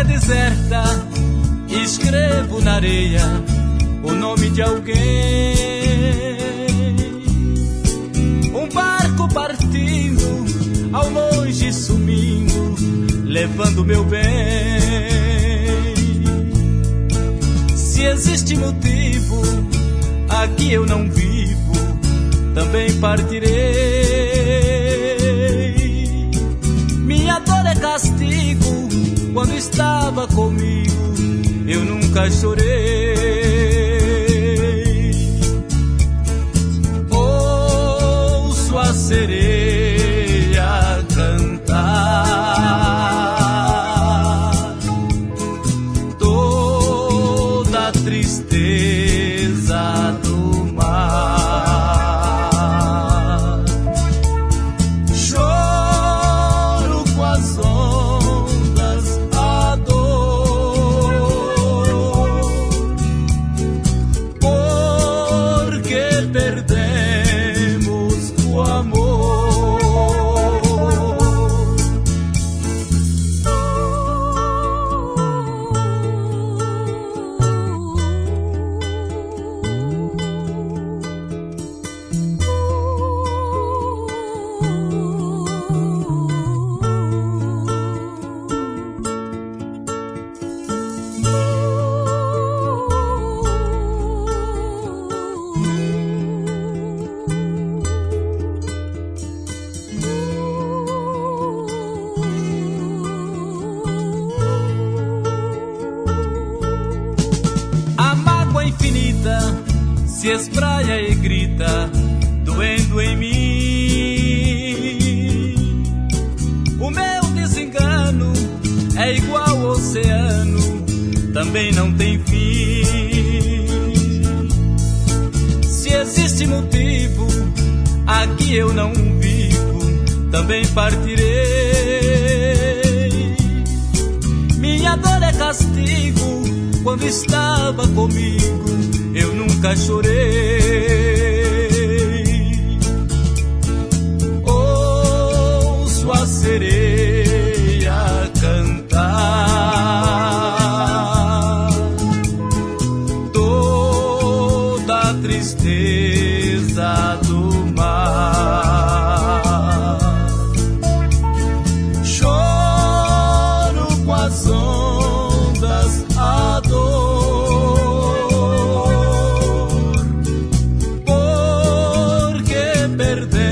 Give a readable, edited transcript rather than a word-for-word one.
praia deserta, escrevo na areia o nome de alguém. Um barco partindo, ao longe sumindo, levando meu bem. Se existe motivo, aqui eu não vivo, também partirei. Minha dor é castigo, quando estava comigo eu nunca chorei. Ouço a sereia cantar, toda a tristeza do mar. Choro com as ondas, a dor, porque perdemos o amor. A mágoa infinita se espraia e grita, doendo em mim. O meu desengano é igual ao oceano, também não tem fim. Se existe motivo, aqui eu não vivo, também partirei. Minha dor é castigo, quando estava comigo eu nunca chorei. Ouço a sereia cantar, toda a tristeza do mar. Choro com as ondas, a dor, porque perdemos